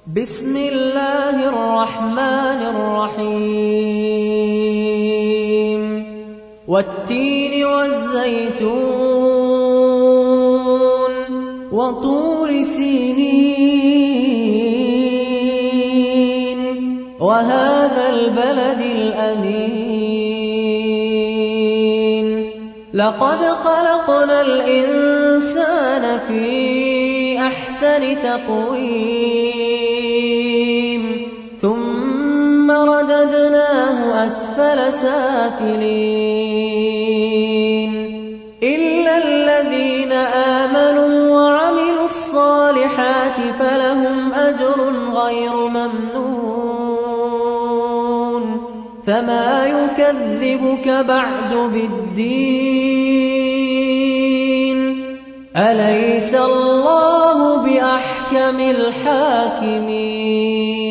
بسم الله الرحمن الرحيم والتين والزيتون وطور سينين وهذا البلد الأمين لقد خلقنا الإنسان في أحسن تقويم ثم رددناه أسفل سافلين إلا الذين آمنوا وعملوا الصالحات فلهم أجر غير ممنون فما يكذبك بعد بالدين أليس الله بأحكم الحاكمين